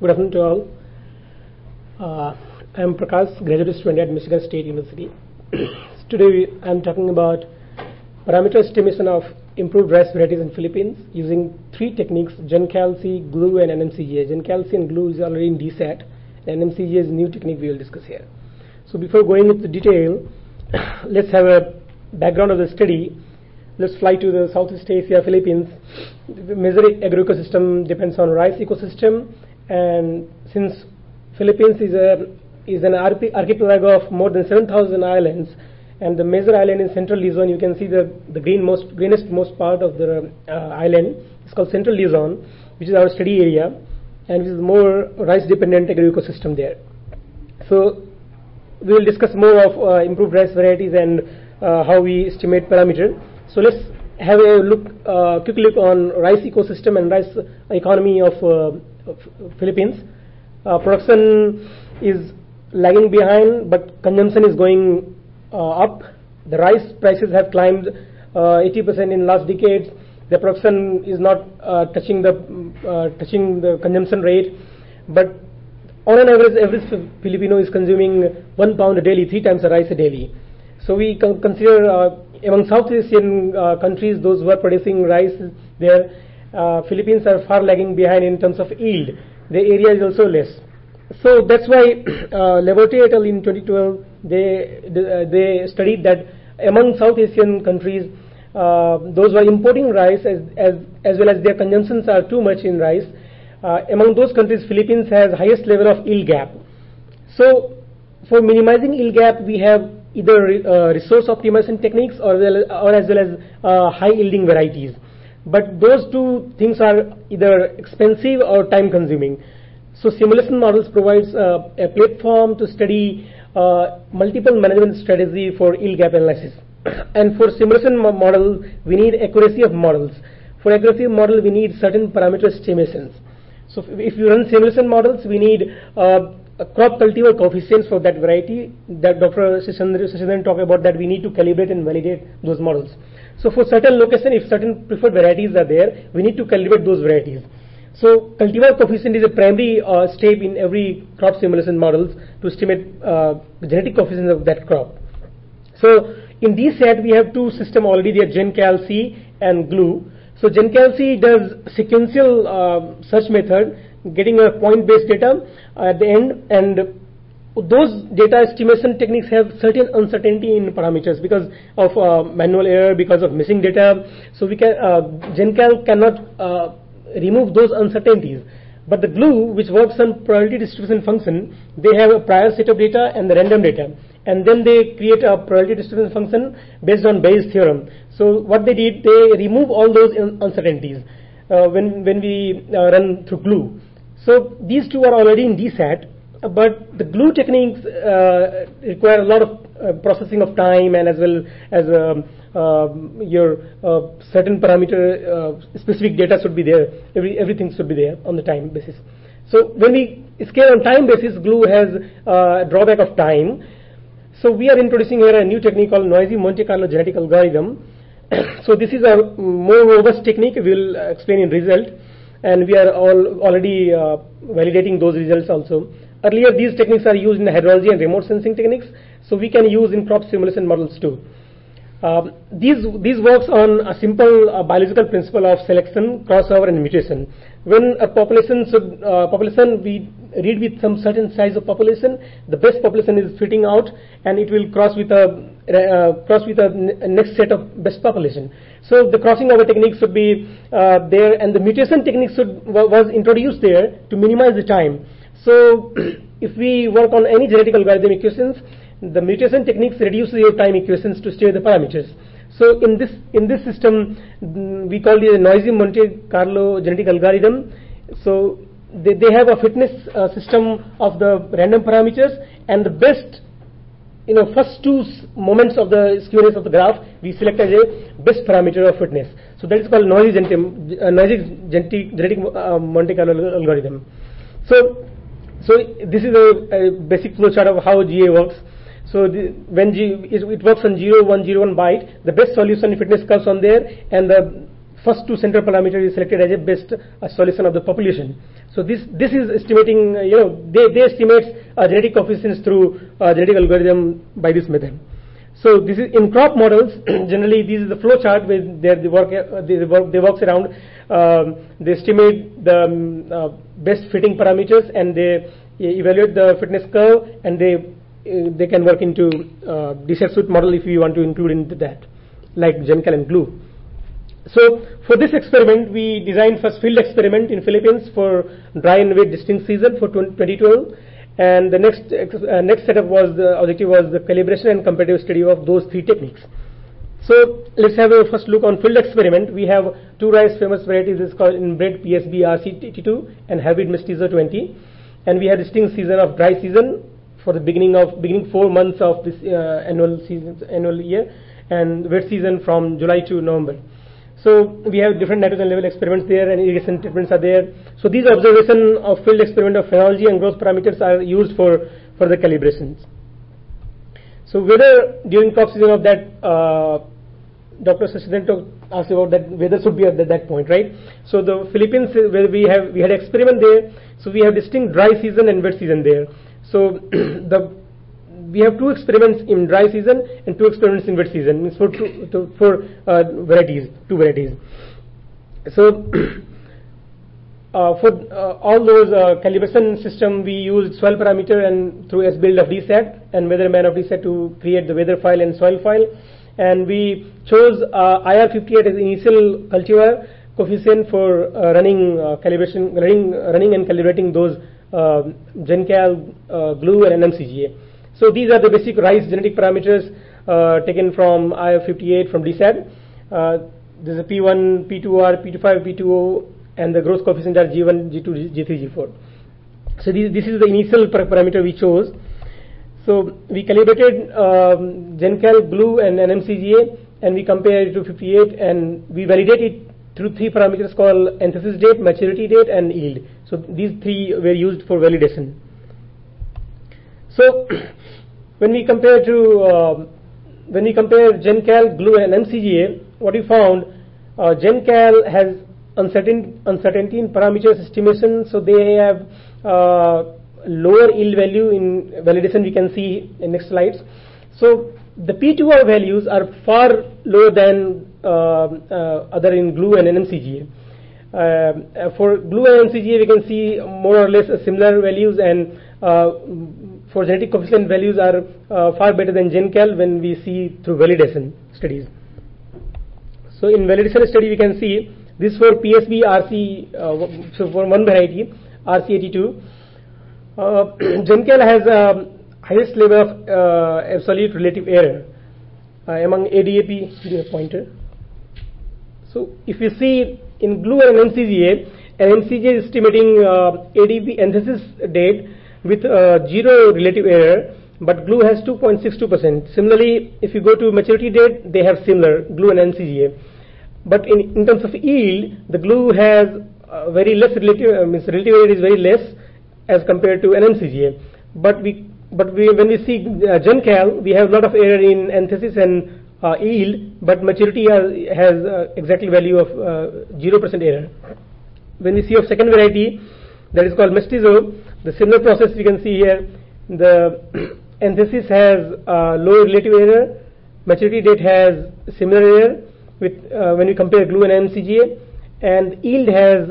Good afternoon to all. I am Prakash, graduate student at Michigan State University. Today I am talking about parameter estimation of improved rice varieties in Philippines using three techniques: GenCal-C, GLUE, and NMCGA. GenCal-C and GLUE is already in DSAT. NMCGA is a new technique we will discuss here. So before going into detail, let's have a background of the study. Let's fly to the Southeast Asia, Philippines. The major agro-ecosystem depends on rice ecosystem, and since Philippines is an archipelago of more than 7,000 islands, and the major island in Central Luzon, you can see the greenest most part of the island is called Central Luzon, which is our study area, and which is more rice-dependent agro-ecosystem there. So we will discuss more of improved rice varieties and how we estimate parameter. So let's have a quick look on rice ecosystem and rice economy of Philippines. Production is lagging behind, but consumption is going up. The rice prices have climbed 80% in last decades. The production is not touching the consumption rate, but on an average, every Filipino is consuming 1 pound daily, 3 times the rice daily. So we consider among South Asian countries, those who are producing rice there, Philippines are far lagging behind in terms of yield. The area is also less. So that's why Laboratory et al. In 2012, they studied that among South Asian countries, those who are importing rice as well as their consumptions are too much in rice, among those countries, Philippines has highest level of yield gap. So for minimizing yield gap, we have either resource optimization techniques or as well as high yielding varieties. But those two things are either expensive or time consuming. So simulation models provides a platform to study multiple management strategy for yield gap analysis. And for simulation model, we need accuracy of models. For accuracy of model, we need certain parameter estimations. So if you run simulation models, we need crop cultivar coefficients for that variety that Dr. Seshadran talked about, that we need to calibrate and validate those models. So for certain location, if certain preferred varieties are there, we need to calibrate those varieties. So cultivar coefficient is a primary step in every crop simulation models to estimate genetic coefficients of that crop. So in DSAT, we have two systems already there, GenCal-C and GLUE. So GenCal-C does sequential search method, getting a point-based data at the end, and those data estimation techniques have certain uncertainty in parameters because of manual error, because of missing data. So we can GenCal cannot remove those uncertainties. But the GLUE, which works on probability distribution function, they have a prior set of data and the random data, and then they create a probability distribution function based on Bayes' theorem. So what they did, they remove all those uncertainties when we run through GLUE. So these two are already in DSAT, but the GLUE techniques require a lot of processing of time, and as well as your certain parameter specific data should be there. Everything should be there on the time basis. So when we scale on time basis, GLUE has a drawback of time. So we are introducing here a new technique called noisy Monte Carlo genetic algorithm. So this is a more robust technique. We will explain in result, and we are already validating those results also. Earlier, these techniques are used in hydrology and remote sensing techniques, so we can use in crop simulation models too. These works on a simple biological principle of selection, crossover, and mutation. When a population we read with some certain size of population, the best population is fitting out, and it will cross with a next set of best population. So the crossing over technique should be there, and the mutation technique was introduced there to minimize the time. So if we work on any genetic algorithm equations, the mutation techniques reduce your time equations to state the parameters. So in this system, we call it a noisy Monte Carlo genetic algorithm. So they have a fitness system of the random parameters, and the best, first two moments of the skewness of the graph we select as a best parameter of fitness. So that is called noisy genetic Monte Carlo algorithm. So this is a basic flowchart of how GA works. So when it works on 0, 1, 0, 1 byte, the best solution fitness curves on there, and the first two center parameters is selected as a best solution of the population. So this is estimating, they estimate genetic coefficients through genetic algorithm by this method. So this is in crop models. Generally, this is the flow chart where they works around. They estimate the best fitting parameters and they evaluate the fitness curve, and they can work into DSAT suite model if you want to include into that, like GenCal and GLUE. So for this experiment, we designed first field experiment in Philippines for dry and wet distinct season for 2012. And the next setup was the objective was the calibration and comparative study of those three techniques. So let's have a first look on field experiment. We have two rice famous varieties. This is called inbred PSB RC82 and hybrid mestizo 20. And we had distinct season of dry season for the beginning 4 months of this annual year, and wet season from July to November. So we have different nitrogen level experiments there, and irrigation treatments are there. So these observation of field experiment of phenology and growth parameters are used for the calibrations. So whether during crop season of that, Dr. Sasidento asked about that weather should be at that point, right? So the Philippines, where we had experiment there. So we have distinct dry season and wet season there. So we have two experiments in dry season and two experiments in wet season. Means for two varieties. So for all those calibration system, we used soil parameter and through SBuild of DSAT and weatherman of DSAT to create the weather file and soil file. And we chose IR58 as initial cultivar coefficient for running and calibrating those GenCal, GLUE, and NMCGA. So these are the basic rice genetic parameters taken from IR58 from DSAT. This is P1, P2R, P25, P20, and the growth coefficient are G1, G2, G3, G4. So this is the initial parameter we chose. So we calibrated GenCal, GLUE, and NMCGA, and we compared it to 58, and we validate it through three parameters called anthesis date, maturity date, and yield. So these three were used for validation. So when we compare GenCal, GLUE, and NMCGA, what we found, GenCal has uncertainty in parameters estimation, so they have lower yield value in validation. We can see in next slides. So the P2R values are far lower than other in GLUE and NMCGA. For GLUE and NMCGA, we can see more or less similar values, and for genetic coefficient values are far better than GenCal when we see through validation studies. So in validation study, we can see this for PSB RC, so for one variety, RC82. GenCal has highest level of absolute relative error among ADAP pointer. So if you see in GLUE and NMCGA is estimating ADP anthesis date with zero relative error, but GLUE has 2.62%. Similarly, if you go to maturity date, they have similar GLUE and NMCGA. But in terms of yield, the GLUE has very less relative error is very less as compared to NMCGA. But when we see GenCal, we have a lot of error in anthesis and yield, but maturity has exactly value of 0% error. When we see of second variety, that is called mestizo, the similar process you can see here. The anthesis has low relative error, maturity date has similar error with when we compare GLUE and NMCGA, and yield has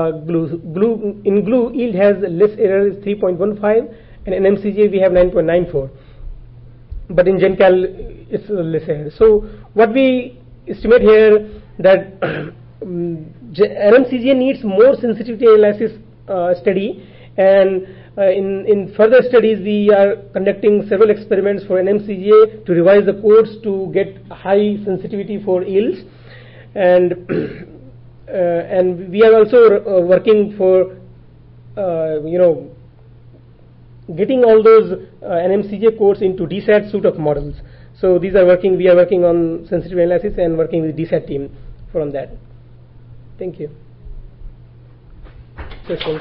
in GLUE yield has less error is 3.15, and in NMCGA we have 9.94. But in GenCal it's less error. So what we estimate here that NMCGA needs more sensitivity analysis study, and in further studies we are conducting several experiments for NMCGA to revise the codes to get high sensitivity for yields, and we are also working for getting all those NMCGA codes into DSAT suite of models. So we are working on sensitivity analysis and working with DSAT team on that. Thank you. Questions?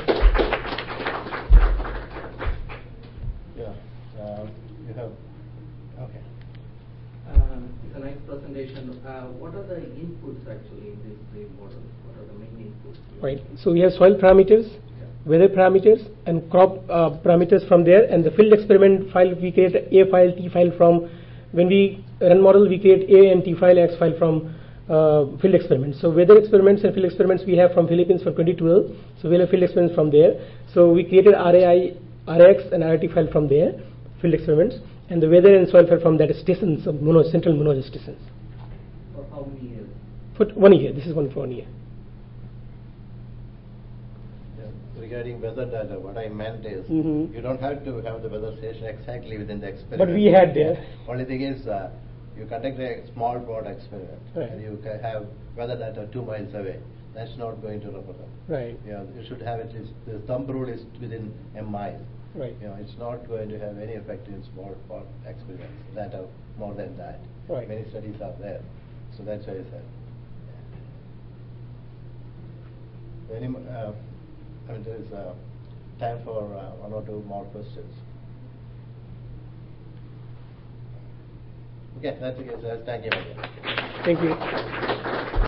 You have. Okay. It's a nice presentation. What are the inputs actually in this the model? What are the main inputs? Right. So we have soil parameters, weather parameters, and crop parameters from there. And the field experiment file, we create a file, T file from. When we run model, we create A and T file, X file from field experiments. So weather experiments and field experiments we have from Philippines for 2012. So we'll have field experiments from there. So we created RAI, RX, and RT file from there, field experiments, and the weather and soil file from that stations of central Manoj stations. For how many years? For 1 year. This is one for 1 year. Regarding weather data, what I meant is you don't have to have the weather station exactly within the experiment. But we had there. Only thing is you conduct a small board experiment and you can have weather data 2 miles away. That's not going to represent. Right. You should have at least the thumb rule is within a mile. Right. It's not going to have any effect in small board experiments that are more than that. Right. Many studies are there, so that's why I said. There is time for 1 or 2 more questions. Okay, that's the case. Thank you. Thank you.